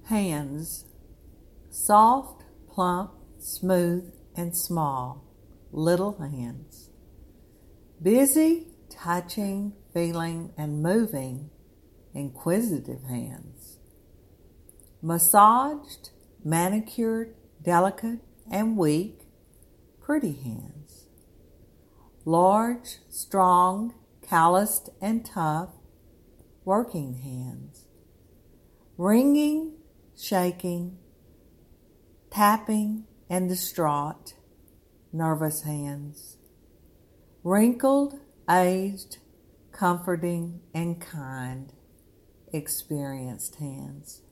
Hands, soft, plump, smooth, and small, little hands. Busy, touching, feeling, and moving, inquisitive hands. Massaged, manicured, delicate, and weak, pretty hands. Large, strong, calloused, and tough, working hands. Ringing, shaking, tapping, and distraught, nervous hands. Wrinkled, aged, comforting, and kind, experienced hands.